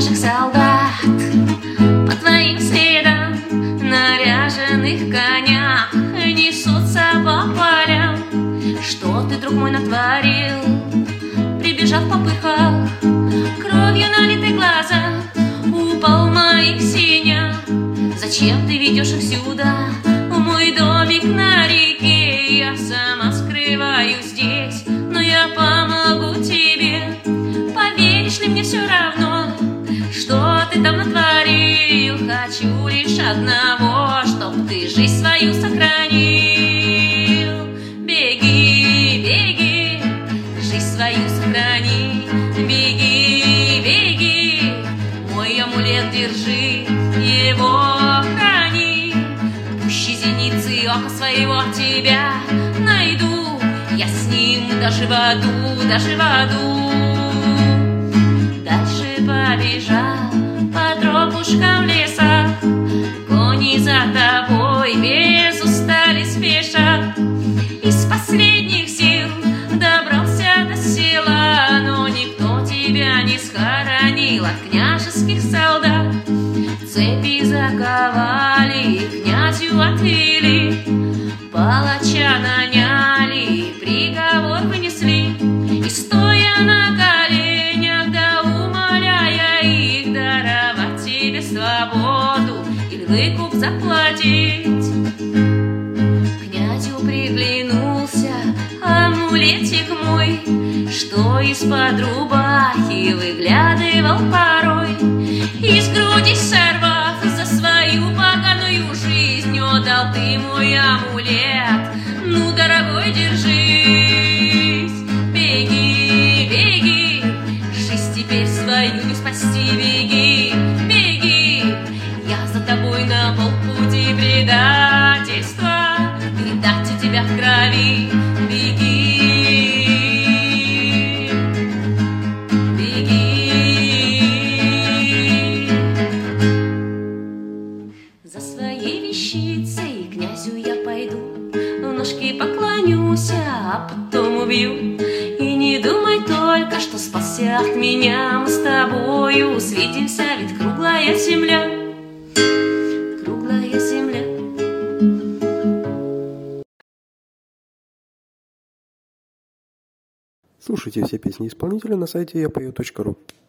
наших солдат по твоим следам, наряженных конях, несутся по полям. Что ты, друг мой, натворил, прибежав в попыхах, кровью налиты глаза, упал в моих синях? Зачем ты ведешь их сюда, в мой домик на реке? Я сама скрываюсь здесь, но я помогу тебе. Поверишь ли, мне все равно, что ты там натворил? Хочу лишь одного, чтоб ты жизнь свою сохранил. Беги, беги, жизнь свою сохрани. Беги, беги, мой амулет держи, его храни. Пуще зеницы ока своего от тебя найду, я с ним даже в аду, даже в аду. Дальше побежал по тропушкам в лесах, кони за тобой без устали спешат. Из последних сил добрался до села, но никто тебя не схоронил от княжеских солдат. Цепи заковали, князю отвели, палача наняли, приговор вынесли. И стоя на коленях, да умоляя их даровать тебе свободу или выкуп заплатить. Князю приглянулся амулетик мой, что из-под рубахи выглядывал порой. Из груди сорвав за свою поганую жизнь, отдал ты мой амулет, ну, дорогой, держись. Беги, беги, жизнь теперь свою не спасти. Беги, беги, я за тобой на полпути предательства, передать тебя в крови. Беги, беги. За своей вещицей к князю я пойду, в ножки поклонюсь, а потом убью. И не думай только, что спасся от меня. Мы с тобою светимся, ведь круглая земля, круглая земля. Слушайте все песни исполнителя на сайте yapою.ru.